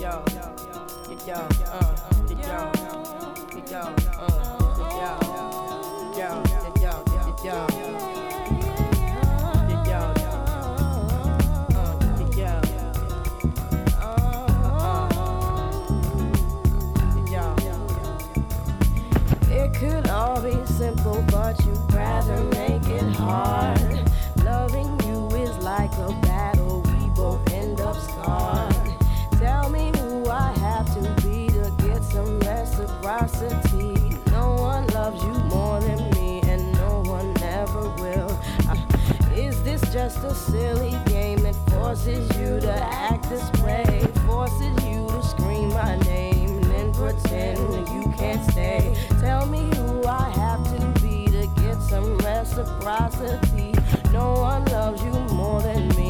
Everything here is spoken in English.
yo, get yo, get yo, get yo, get yo, yo, get yo, get yo, get yo, It could all be simple, but you'd rather make it hard. Loving you is like a battle, we both end up scarred. Tell me who I have to be to get some reciprocity. No one loves you more than me, and no one ever will. Is this just a silly game? It forces you to act this way, forces you to scream my name and then pretend you can't stay. Tell me who I have to be to get some reciprocity. No one loves you more than me.